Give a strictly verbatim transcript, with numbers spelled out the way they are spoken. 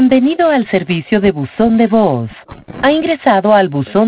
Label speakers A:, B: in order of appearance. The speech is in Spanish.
A: Bienvenido al servicio de buzón de voz. Ha ingresado al buzón